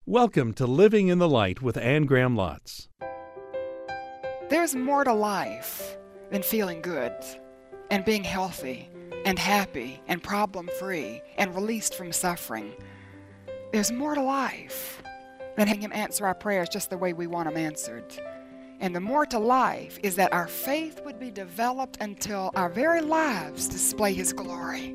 Welcome to Living in the Light with Anne Graham Lotz. There's more to life than feeling good and being healthy and happy and problem-free and released from suffering. There's more to life than having Him answer our prayers just the way we want them answered. And the more to life is that our faith would be developed until our very lives display His glory.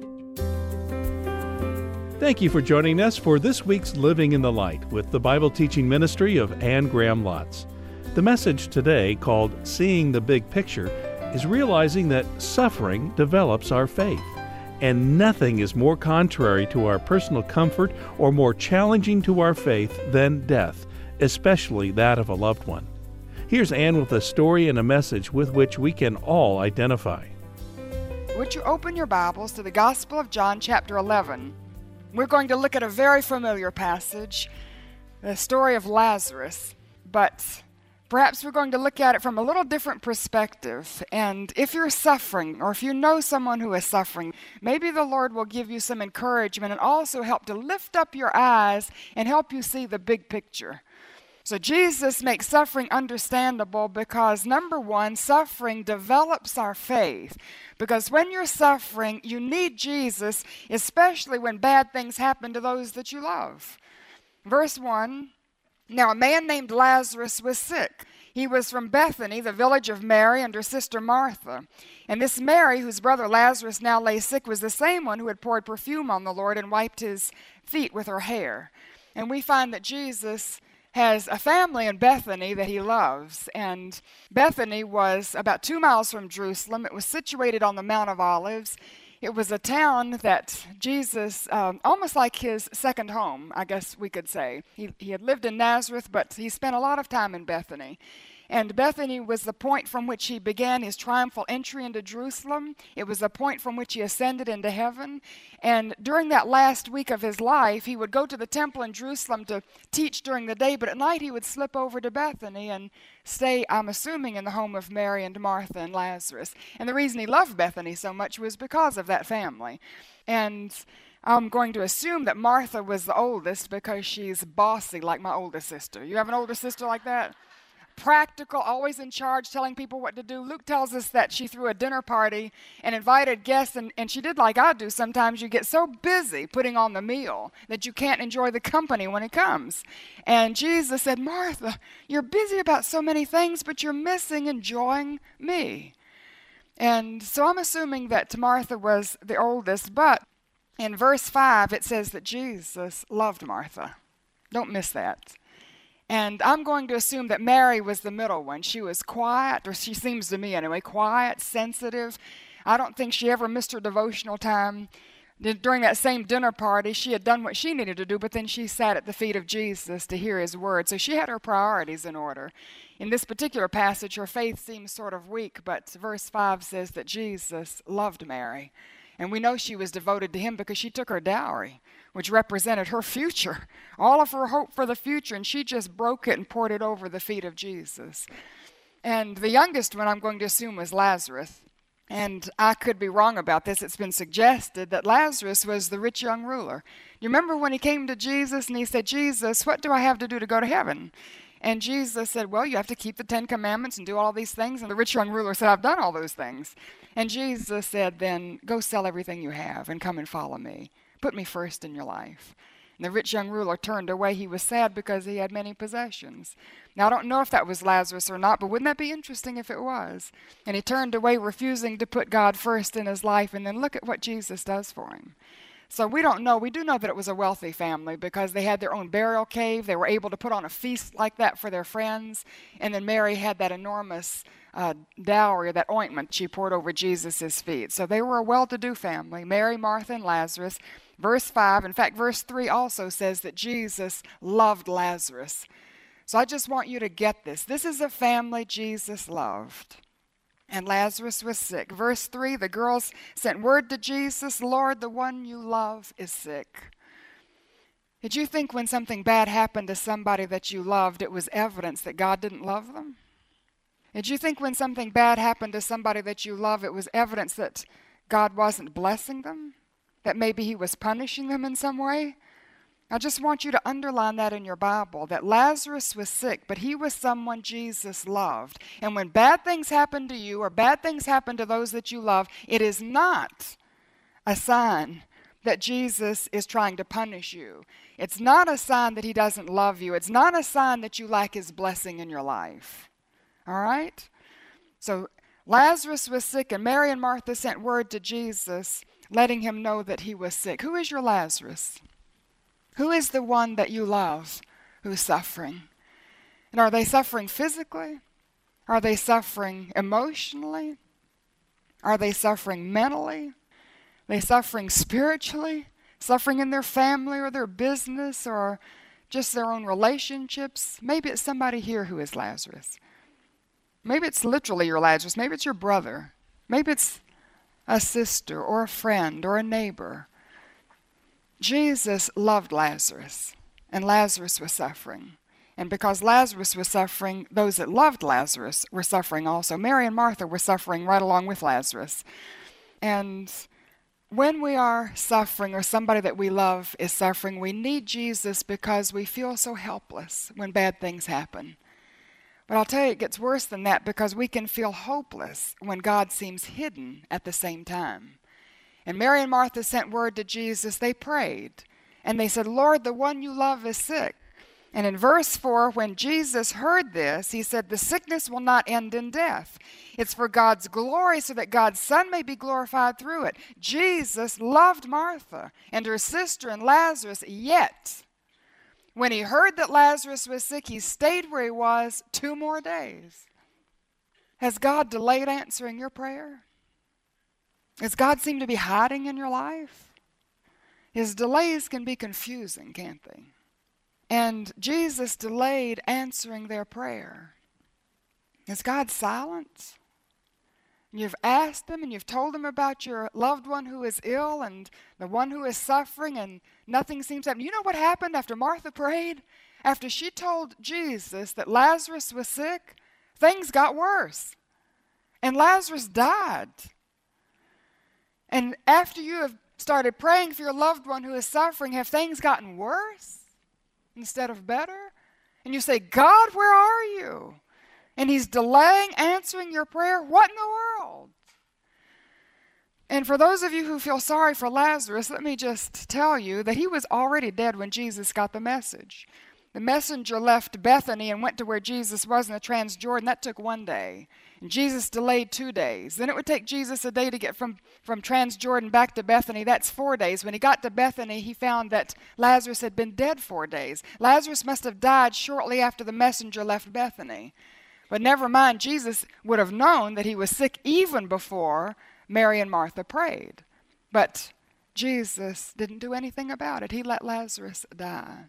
Thank you for joining us for this week's Living in the Light with the Bible teaching ministry of Anne Graham Lotz. The message today, called Seeing the Big Picture, is realizing that suffering develops our faith, and nothing is more contrary to our personal comfort or more challenging to our faith than death, especially that of a loved one. Here's Anne with a story and a message with which we can all identify. Would you open your Bibles to the Gospel of John, chapter 11? We're going to look at a very familiar passage, the story of Lazarus, but perhaps we're going to look at it from a little different perspective. And if you're suffering, or if you know someone who is suffering, maybe the Lord will give you some encouragement and also help to lift up your eyes and help you see the big picture. So Jesus makes suffering understandable because, number one, suffering develops our faith. Because when you're suffering, you need Jesus, especially when bad things happen to those that you love. Verse 1, now a man named Lazarus was sick. He was from Bethany, the village of Mary and her sister Martha. And this Mary, whose brother Lazarus now lay sick, was the same one who had poured perfume on the Lord and wiped his feet with her hair. And we find that Jesus has a family in Bethany that he loves. And Bethany was about 2 miles from Jerusalem. It was situated on the Mount of Olives. It was a town that Jesus, almost like his second home, I guess we could say. He had lived in Nazareth, but he spent a lot of time in Bethany. And Bethany was the point from which he began his triumphal entry into Jerusalem. It was the point from which he ascended into heaven. And during that last week of his life, he would go to the temple in Jerusalem to teach during the day, but at night he would slip over to Bethany and stay, I'm assuming, in the home of Mary and Martha and Lazarus. And the reason he loved Bethany so much was because of that family. And I'm going to assume that Martha was the oldest because she's bossy like my oldest sister. You have an older sister like that? Practical, always in charge, telling people what to do. Luke tells us that she threw a dinner party and invited guests, and she did like I do. Sometimes you get so busy putting on the meal that you can't enjoy the company when it comes. And Jesus said, Martha, you're busy about so many things, but you're missing enjoying me. And so I'm assuming that Martha was the oldest, but in verse 5 it says that Jesus loved Martha. Don't miss that. And I'm going to assume that Mary was the middle one. She was quiet, or she seems to me anyway, quiet, sensitive. I don't think she ever missed her devotional time. During that same dinner party, she had done what she needed to do, but then she sat at the feet of Jesus to hear his word. So she had her priorities in order. In this particular passage, her faith seems sort of weak, but verse 5 says that Jesus loved Mary. And we know she was devoted to him because she took her dowry, which represented her future, all of her hope for the future, and she just broke it and poured it over the feet of Jesus. And the youngest one, I'm going to assume, was Lazarus. And I could be wrong about this. It's been suggested that Lazarus was the rich young ruler. You remember when he came to Jesus and he said, Jesus, what do I have to do to go to heaven? And Jesus said, well, you have to keep the 10 Commandments and do all these things. And the rich young ruler said, I've done all those things. And Jesus said, then go sell everything you have and come and follow me. Put me first in your life. And the rich young ruler turned away. He was sad because he had many possessions. Now, I don't know if that was Lazarus or not, but wouldn't that be interesting if it was? And he turned away, refusing to put God first in his life. And then look at what Jesus does for him. So we don't know. We do know that it was a wealthy family because they had their own burial cave. They were able to put on a feast like that for their friends. And then Mary had that enormous dowry, that ointment she poured over Jesus' feet. So they were a well-to-do family, Mary, Martha, and Lazarus. Verse 5, in fact, verse 3 also says that Jesus loved Lazarus. So I just want you to get this. This is a family Jesus loved. And Lazarus was sick. Verse 3, the girls sent word to Jesus, Lord, the one you love is sick. Did you think when something bad happened to somebody that you loved, it was evidence that God didn't love them? Did you think when something bad happened to somebody that you love, it was evidence that God wasn't blessing them? That maybe he was punishing them in some way? I just want you to underline that in your Bible, that Lazarus was sick, but he was someone Jesus loved. And when bad things happen to you or bad things happen to those that you love, it is not a sign that Jesus is trying to punish you. It's not a sign that he doesn't love you. It's not a sign that you lack his blessing in your life. All right? So Lazarus was sick, and Mary and Martha sent word to Jesus, letting him know that he was sick. Who is your Lazarus? Who is the one that you love who's suffering? And are they suffering physically? Are they suffering emotionally? Are they suffering mentally? Are they suffering spiritually? Suffering in their family or their business or just their own relationships? Maybe it's somebody here who is Lazarus. Maybe it's literally your Lazarus. Maybe it's your brother. Maybe it's a sister or a friend or a neighbor. Jesus loved Lazarus, and Lazarus was suffering. And because Lazarus was suffering, those that loved Lazarus were suffering also. Mary and Martha were suffering right along with Lazarus. And when we are suffering or somebody that we love is suffering, we need Jesus because we feel so helpless when bad things happen. But I'll tell you, it gets worse than that because we can feel hopeless when God seems hidden at the same time. And Mary and Martha sent word to Jesus. They prayed, and they said, Lord, the one you love is sick. And in verse 4, when Jesus heard this, he said, the sickness will not end in death. It's for God's glory so that God's Son may be glorified through it. Jesus loved Martha and her sister and Lazarus, yet when he heard that Lazarus was sick, he stayed where he was 2 more days. Has God delayed answering your prayer? Does God seem to be hiding in your life? His delays can be confusing, can't they? And Jesus delayed answering their prayer. Is God silent? You've asked him and you've told him about your loved one who is ill and the one who is suffering, and nothing seems to happen. You know what happened after Martha prayed? After she told Jesus that Lazarus was sick, things got worse. And Lazarus died. And after you have started praying for your loved one who is suffering, have things gotten worse instead of better? And you say, God, where are you? And he's delaying answering your prayer? What in the world? And for those of you who feel sorry for Lazarus, let me just tell you that he was already dead when Jesus got the message. The messenger left Bethany and went to where Jesus was in the Transjordan. That took 1 day. And Jesus delayed 2 days. Then it would take Jesus a day to get from Transjordan back to Bethany. That's 4 days. When he got to Bethany, he found that Lazarus had been dead 4 days. Lazarus must have died shortly after the messenger left Bethany. But never mind, Jesus would have known that he was sick even before Mary and Martha prayed. But Jesus didn't do anything about it. He let Lazarus die.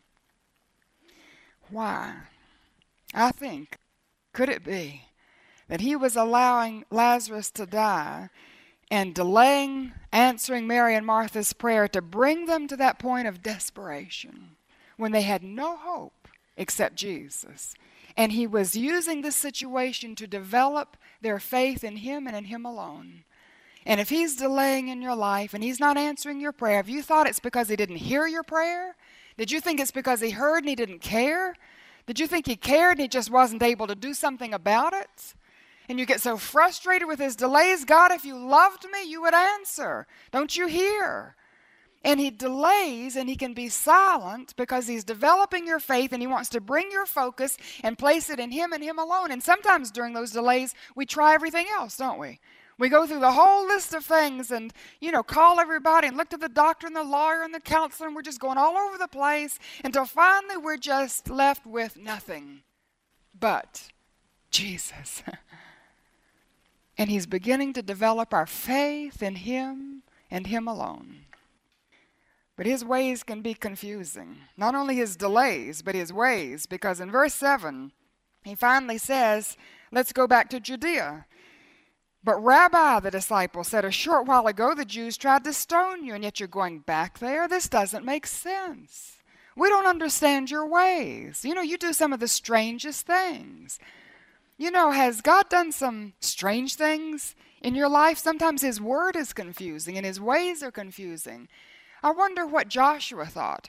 Why? I think, could it be that he was allowing Lazarus to die and delaying answering Mary and Martha's prayer to bring them to that point of desperation when they had no hope except Jesus? And he was using this situation to develop their faith in him and in him alone. And if he's delaying in your life and he's not answering your prayer, have you thought it's because he didn't hear your prayer? Did you think it's because he heard and he didn't care? Did you think he cared and he just wasn't able to do something about it? And you get so frustrated with his delays. God, if you loved me, you would answer. Don't you hear? And he delays and he can be silent because he's developing your faith and he wants to bring your focus and place it in him and him alone. And sometimes during those delays, we try everything else, don't we? We go through the whole list of things and, call everybody and look to the doctor and the lawyer and the counselor, and we're just going all over the place until finally we're just left with nothing but Jesus. And he's beginning to develop our faith in him and him alone. But his ways can be confusing. Not only his delays, but his ways. Because in verse 7, he finally says, let's go back to Judea. But Rabbi, the disciple, said, a short while ago the Jews tried to stone you, and yet you're going back there? This doesn't make sense. We don't understand your ways. You do some of the strangest things. Has God done some strange things in your life? Sometimes his word is confusing and his ways are confusing. I wonder what Joshua thought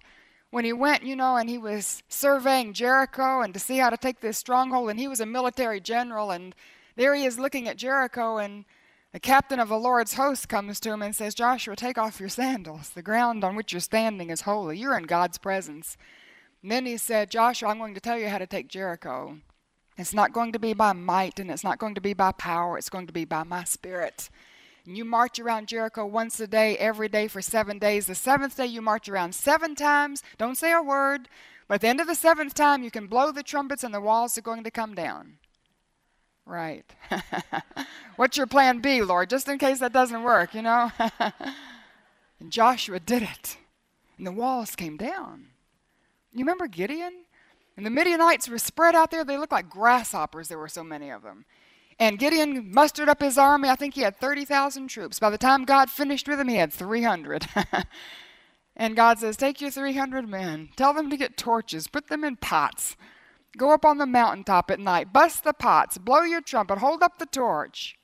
when he went, and he was surveying Jericho and to see how to take this stronghold, and he was a military general, and there he is looking at Jericho, and the captain of the Lord's host comes to him and says, Joshua, take off your sandals. The ground on which you're standing is holy. You're in God's presence. And then he said, Joshua, I'm going to tell you how to take Jericho. It's not going to be by might, and it's not going to be by power. It's going to be by my Spirit. And you march around Jericho once a day, every day for 7 days. The seventh day you march around 7 times. Don't say a word. But at the end of the 7th time, you can blow the trumpets and the walls are going to come down. Right. What's your plan B, Lord? Just in case that doesn't work, And Joshua did it. And the walls came down. You remember Gideon? And the Midianites were spread out there. They looked like grasshoppers. There were so many of them. And Gideon mustered up his army. I think he had 30,000 troops. By the time God finished with him, he had 300. And God says, take your 300 men. Tell them to get torches. Put them in pots. Go up on the mountaintop at night. Bust the pots. Blow your trumpet. Hold up the torch.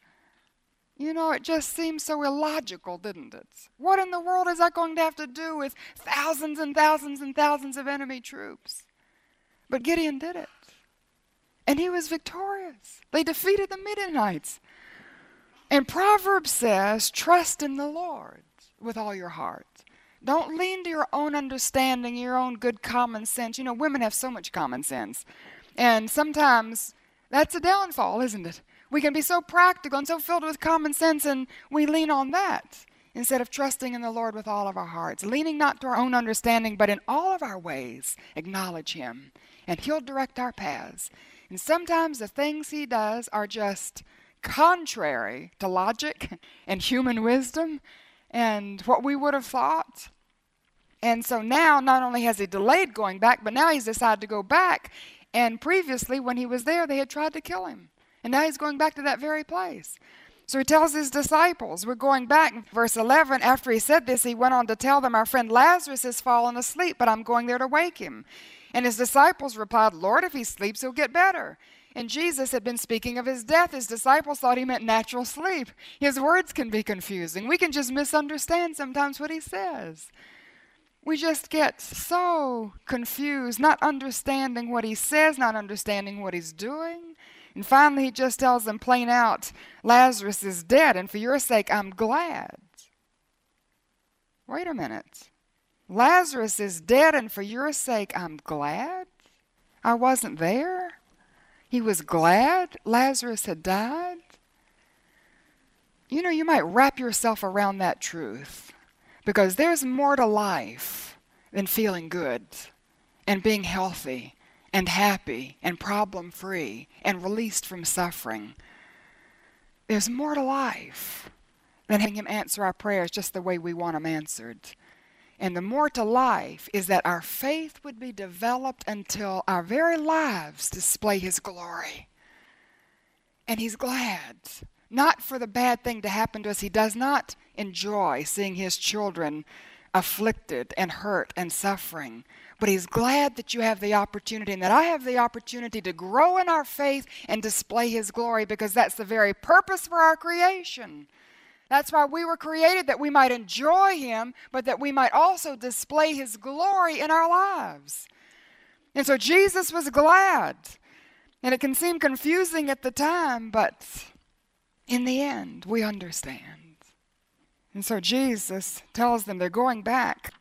It just seems so illogical, didn't it? What in the world is that going to have to do with thousands and thousands and thousands of enemy troops? But Gideon did it. And he was victorious. They defeated the Midianites. And Proverbs says, trust in the Lord with all your heart. Don't lean to your own understanding, your own good common sense. Women have so much common sense. And sometimes that's a downfall, isn't it? We can be so practical and so filled with common sense, and we lean on that instead of trusting in the Lord with all of our hearts. Leaning not to our own understanding, but in all of our ways, acknowledge Him, and He'll direct our paths. And sometimes the things He does are just contrary to logic and human wisdom and what we would have thought. And so now, not only has He delayed going back, but now He's decided to go back. And previously, when He was there, they had tried to kill Him. And now He's going back to that very place. So He tells His disciples, we're going back. Verse 11, after He said this, He went on to tell them, our friend Lazarus has fallen asleep, but I'm going there to wake him. And His disciples replied, Lord, if he sleeps, he'll get better. And Jesus had been speaking of His death. His disciples thought He meant natural sleep. His words can be confusing. We can just misunderstand sometimes what He says. We just get so confused, not understanding what He says, not understanding what He's doing. And finally, He just tells them plain out, Lazarus is dead, and for your sake, I'm glad. Wait a minute. Lazarus is dead, and for your sake, I'm glad? I wasn't there. He was glad Lazarus had died. You might wrap yourself around that truth, because there's more to life than feeling good and being healthy and happy and problem-free and released from suffering. There's more to life than having Him answer our prayers just the way we want them answered. And the more to life is that our faith would be developed until our very lives display His glory. And He's glad, not for the bad thing to happen to us. He does not enjoy seeing His children afflicted and hurt and suffering. But He's glad that you have the opportunity and that I have the opportunity to grow in our faith and display His glory, because that's the very purpose for our creation. That's why we were created, that we might enjoy Him, but that we might also display His glory in our lives. And so Jesus was glad. And it can seem confusing at the time, but in the end, we understand. And so Jesus tells them they're going back.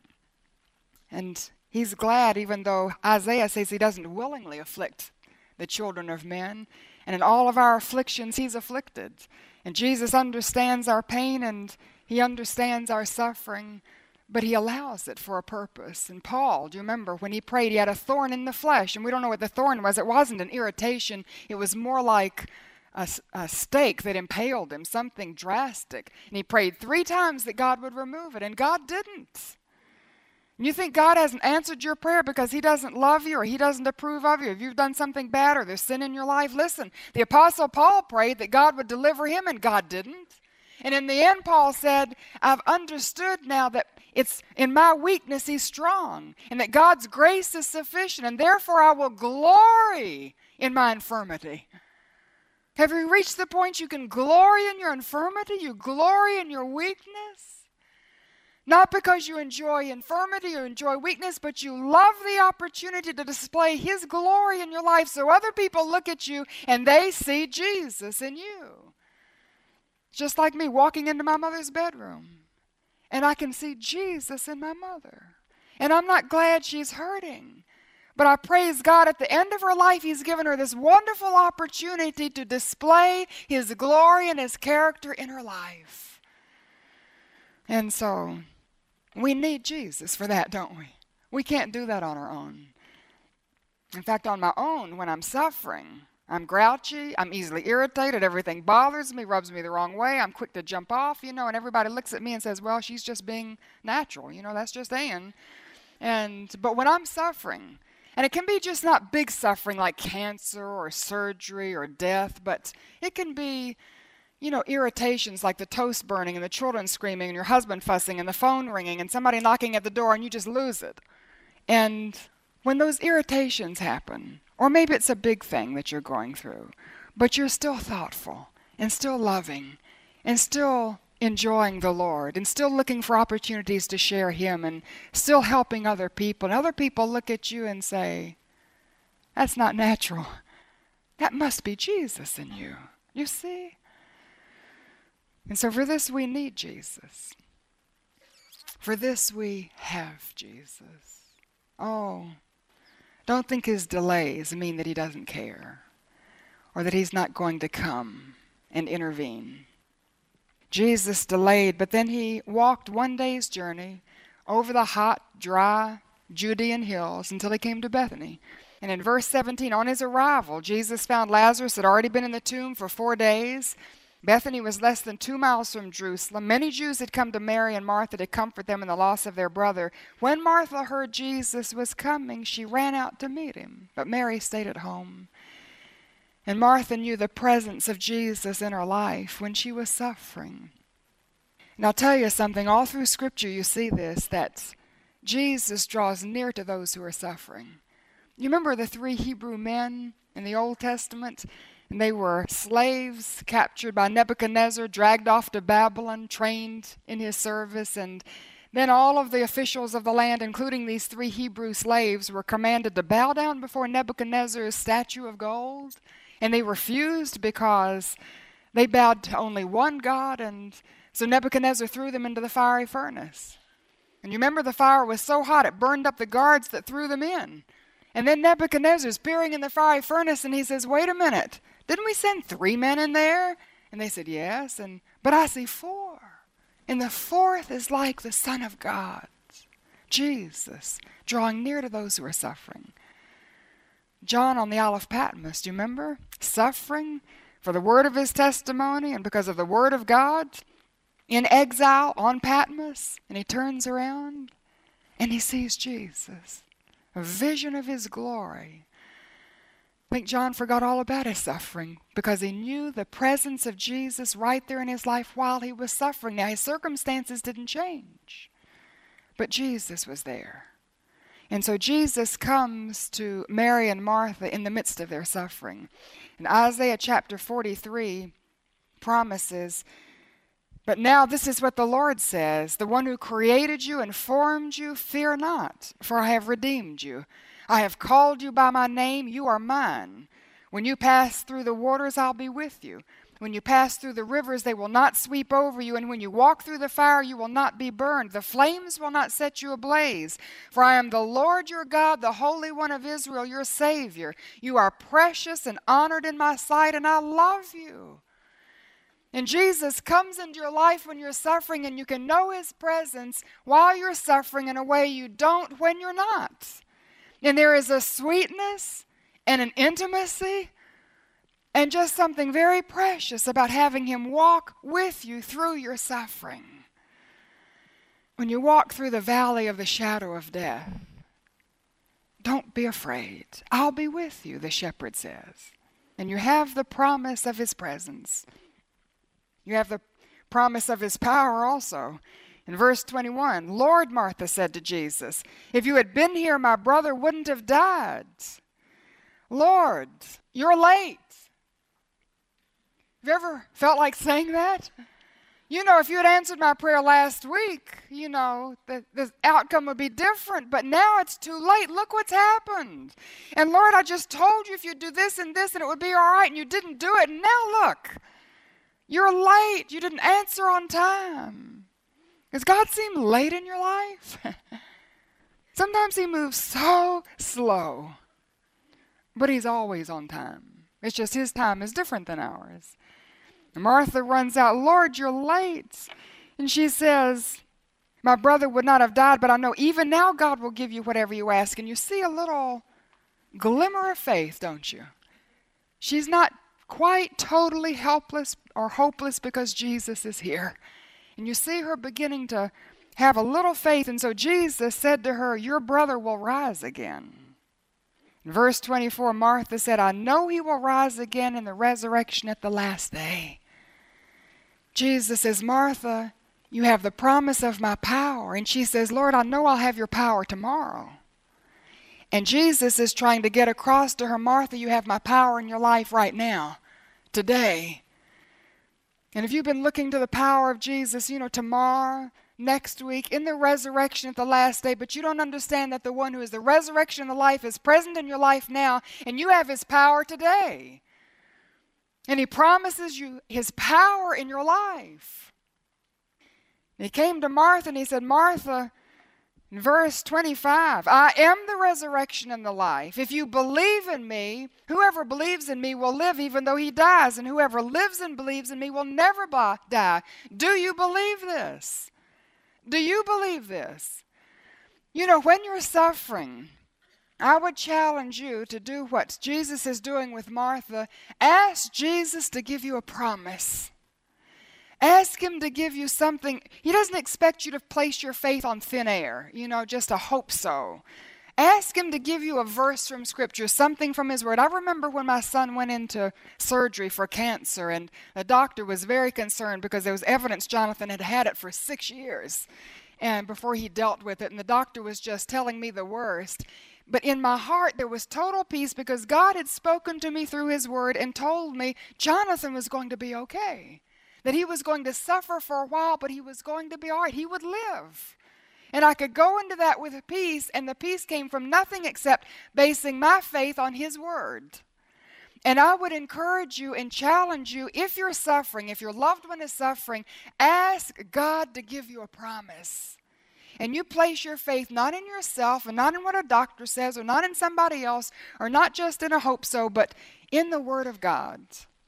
And He's glad, even though Isaiah says He doesn't willingly afflict the children of men. And in all of our afflictions, He's afflicted. And Jesus understands our pain, and He understands our suffering, but He allows it for a purpose. And Paul, do you remember when he prayed, he had a thorn in the flesh, and we don't know what the thorn was. It wasn't an irritation. It was more like a stake that impaled him, something drastic. And he prayed 3 times that God would remove it, and God didn't. And you think God hasn't answered your prayer because He doesn't love you or He doesn't approve of you, if you've done something bad or there's sin in your life? Listen, the Apostle Paul prayed that God would deliver him, and God didn't. And in the end, Paul said, I've understood now that it's in my weakness He's strong, and that God's grace is sufficient, and therefore I will glory in my infirmity. Have you reached the point you can glory in your infirmity? You glory in your weakness? Not because you enjoy infirmity or enjoy weakness, but you love the opportunity to display His glory in your life so other people look at you and they see Jesus in you. Just like me walking into my mother's bedroom, and I can see Jesus in my mother. And I'm not glad she's hurting, but I praise God at the end of her life, He's given her this wonderful opportunity to display His glory and His character in her life. And so we need Jesus for that, don't we? We can't do that on our own. In fact, on my own, when I'm suffering, I'm grouchy, I'm easily irritated, everything bothers me, rubs me the wrong way, I'm quick to jump off, and everybody looks at me and says, well, she's just being natural, that's just Ann. But when I'm suffering, and it can be just not big suffering like cancer or surgery or death, but it can be irritations like the toast burning and the children screaming and your husband fussing and the phone ringing and somebody knocking at the door and you just lose it. And when those irritations happen, or maybe it's a big thing that you're going through, but you're still thoughtful and still loving and still enjoying the Lord and still looking for opportunities to share Him and still helping other people, and other people look at you and say, that's not natural. That must be Jesus in you. You see? And so for this we need Jesus. For this we have Jesus. Oh, don't think His delays mean that He doesn't care or that He's not going to come and intervene. Jesus delayed, but then He walked one day's journey over the hot, dry Judean hills until He came to Bethany. And in verse 17, on His arrival, Jesus found Lazarus had already been in the tomb for 4 days. Bethany was less than 2 miles from Jerusalem. Many Jews had come to Mary and Martha to comfort them in the loss of their brother. When Martha heard Jesus was coming, she ran out to meet Him, but Mary stayed at home. And Martha knew the presence of Jesus in her life when she was suffering. And I'll tell you something, all through Scripture you see this, that Jesus draws near to those who are suffering. You remember the 3 Hebrew men in the Old Testament? And they were slaves captured by Nebuchadnezzar, dragged off to Babylon, trained in his service. And then all of the officials of the land, including these 3 Hebrew slaves, were commanded to bow down before Nebuchadnezzar's statue of gold. And they refused because they bowed to only one God. And so Nebuchadnezzar threw them into the fiery furnace. And you remember the fire was so hot it burned up the guards that threw them in. And then Nebuchadnezzar's peering in the fiery furnace and he says, wait a minute. Didn't we send 3 men in there? And they said, yes, but I see 4. And the 4th is like the Son of God, Jesus, drawing near to those who are suffering. John on the Isle of Patmos, do you remember? Suffering for the word of his testimony and because of the word of God, in exile on Patmos, and he turns around and he sees Jesus, a vision of His glory. I think John forgot all about his suffering because he knew the presence of Jesus right there in his life while he was suffering. Now, his circumstances didn't change, but Jesus was there. And so Jesus comes to Mary and Martha in the midst of their suffering. And Isaiah chapter 43 promises, but now this is what the Lord says, the one who created you and formed you, fear not, for I have redeemed you. I have called you by my name, you are mine. When you pass through the waters, I'll be with you. When you pass through the rivers, they will not sweep over you. And when you walk through the fire, you will not be burned. The flames will not set you ablaze. For I am the Lord your God, the Holy One of Israel, your Savior. You are precious and honored in my sight, and I love you. And Jesus comes into your life when you're suffering, and you can know His presence while you're suffering in a way you don't when you're not. And there is a sweetness and an intimacy and just something very precious about having Him walk with you through your suffering. When you walk through the valley of the shadow of death, don't be afraid. I'll be with you, the shepherd says. And you have the promise of His presence. You have the promise of His power also. In verse 21, Lord, Martha said to Jesus, if you had been here, my brother wouldn't have died. Lord, you're late. Have you ever felt like saying that? If you had answered my prayer last week, the outcome would be different. But now it's too late. Look what's happened. And Lord, I just told you if you'd do this and this and it would be all right, and you didn't do it. And now look, you're late. You didn't answer on time. Does God seem late in your life? Sometimes he moves so slow, but he's always on time. It's just his time is different than ours. Martha runs out, Lord, you're late. And she says, my brother would not have died, but I know even now God will give you whatever you ask. And you see a little glimmer of faith, don't you? She's not quite totally helpless or hopeless because Jesus is here. And you see her beginning to have a little faith. And so Jesus said to her, your brother will rise again. In verse 24, Martha said, I know he will rise again in the resurrection at the last day. Jesus says, Martha, you have the promise of my power. And she says, Lord, I know I'll have your power tomorrow. And Jesus is trying to get across to her, Martha, you have my power in your life right now, today. And if you've been looking to the power of Jesus, tomorrow, next week, in the resurrection at the last day, but you don't understand that the one who is the resurrection and the life is present in your life now, and you have his power today. And he promises you his power in your life. And he came to Martha and he said, Martha, in verse 25, I am the resurrection and the life. If you believe in me, whoever believes in me will live even though he dies, and whoever lives and believes in me will never die. Do you believe this? Do you believe this? When you're suffering, I would challenge you to do what Jesus is doing with Martha. Ask Jesus to give you a promise. Ask him to give you something. He doesn't expect you to place your faith on thin air, just a hope so. Ask him to give you a verse from Scripture, something from his word. I remember when my son went into surgery for cancer, and the doctor was very concerned because there was evidence Jonathan had had it for 6 years and before he dealt with it, and the doctor was just telling me the worst. But in my heart, there was total peace because God had spoken to me through his word and told me Jonathan was going to be okay, that he was going to suffer for a while, but he was going to be all right. He would live. And I could go into that with peace, and the peace came from nothing except basing my faith on his word. And I would encourage you and challenge you, if you're suffering, if your loved one is suffering, ask God to give you a promise. And you place your faith not in yourself and not in what a doctor says or not in somebody else or not just in a hope so, but in the Word of God.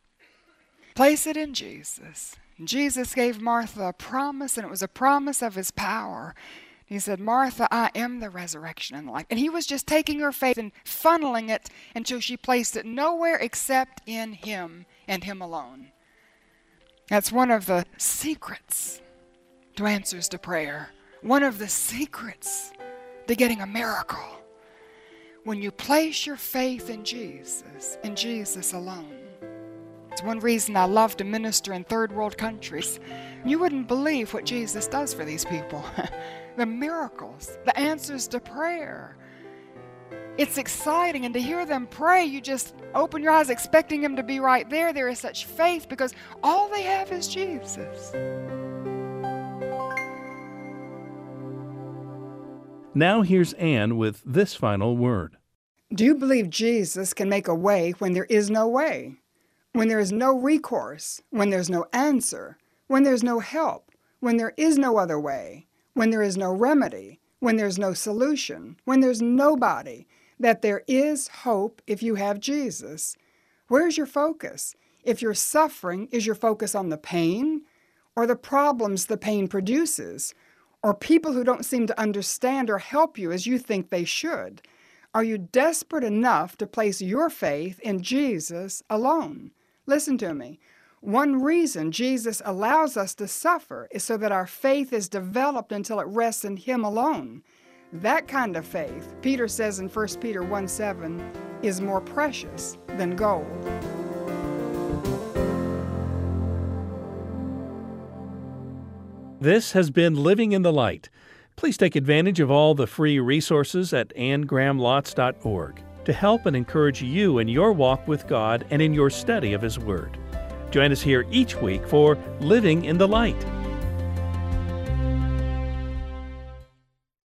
Place it in Jesus. And Jesus gave Martha a promise, and it was a promise of his power. He said, Martha, I am the resurrection and the life. And he was just taking her faith and funneling it until she placed it nowhere except in him and him alone. That's one of the secrets to answers to prayer. One of the secrets to getting a miracle. When you place your faith in Jesus alone. It's one reason I love to minister in third world countries. You wouldn't believe what Jesus does for these people. The miracles, the answers to prayer. It's exciting, and to hear them pray, you just open your eyes expecting him to be right there. There is such faith because all they have is Jesus. Now here's Anne with this final word. Do you believe Jesus can make a way when there is no way? When there is no recourse, when there's no answer, when there's no help, when there is no other way, when there is no remedy, when there's no solution, when there's nobody, that there is hope if you have Jesus. Where's your focus? If you're suffering, is your focus on the pain or the problems the pain produces, or people who don't seem to understand or help you as you think they should? Are you desperate enough to place your faith in Jesus alone? Listen to me. One reason Jesus allows us to suffer is so that our faith is developed until it rests in him alone. That kind of faith, Peter says in 1 Peter 1:7, is more precious than gold. This has been Living in the Light. Please take advantage of all the free resources at anngrahamlotz.org to help and encourage you in your walk with God and in your study of his Word. Join us here each week for Living in the Light.